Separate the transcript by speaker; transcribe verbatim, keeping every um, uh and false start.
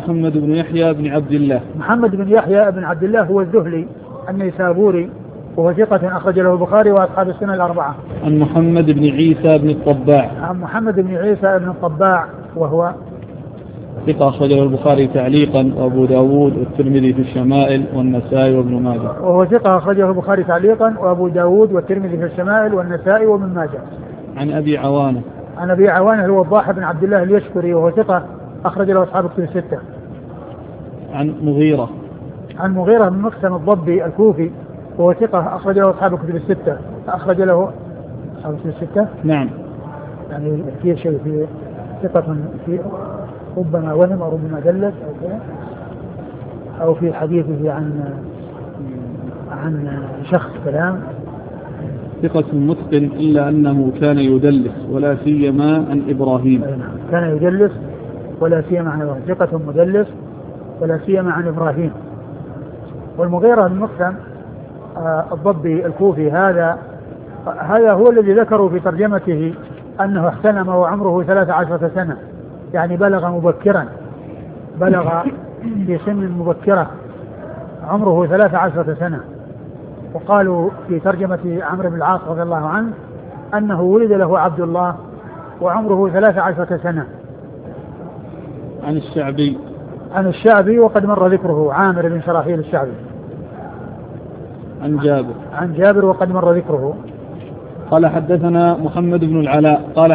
Speaker 1: محمد بن يحيى بن عبد الله.
Speaker 2: محمد بن يحيى بن عبد الله هو الذهلي النيسابوري وهو ثقة أخرج له البخاري وأصحاب السنة الأربعة.
Speaker 1: عن محمد بن عيسى بن الطباع.
Speaker 2: عن محمد بن عيسى بن الطباع وهو
Speaker 1: ثقة أخرج له البخاري تعليقا وأبو داود والترمذي في الشمائل والنسائي وابن ماجه.
Speaker 2: وهو ثقة أخرجه البخاري تعليقا وأبو داود والترمذي في الشمائل والنسائي وابن ماجه.
Speaker 1: عن أبي عوانة.
Speaker 2: عن أبي عوانة الوضاح بن عبد الله اليشكري وهو ثقة أخرج له أصحاب الكتب الستة.
Speaker 1: عن مغيرة.
Speaker 2: عن مغيرة بن مقسم الضبي الكوفي وهو ثقة أخرج له أصحاب الكتب الستة. أخرج له أصحاب الكتب الستة.
Speaker 1: نعم.
Speaker 2: يعني في شيء في ثقة في ربما وهم أو ربما دلت أو كذا أو في حديثه عن عن شخص كلام.
Speaker 1: ثقة متقن إلا أنه كان يدلس ولا سيما عن إبراهيم.
Speaker 2: كان يدلس ولا سيما عن إبراهيم. ثقة مدلس ولا سيما عن إبراهيم. والمغيرة بن مقسم آه الضبي الكوفي هذا هذا هو الذي ذكروا في ترجمته أنه احتلم وعمره ثلاث عشرة سنة، يعني بلغ مبكرا، بلغ في سن مبكرة عمره ثلاث عشرة سنة. وقالوا في ترجمة عمرو بن العاص رضي الله عنه أنه ولد له عبد الله وعمره ثلاث عشرة سنة.
Speaker 1: عن الشعبي.
Speaker 2: عن الشعبي وقد مر ذكره، عامر بن شراحيل الشعبي.
Speaker 1: عن جابر.
Speaker 2: عن جابر وقد مر ذكره.
Speaker 1: قال حدثنا محمد بن العلاء قال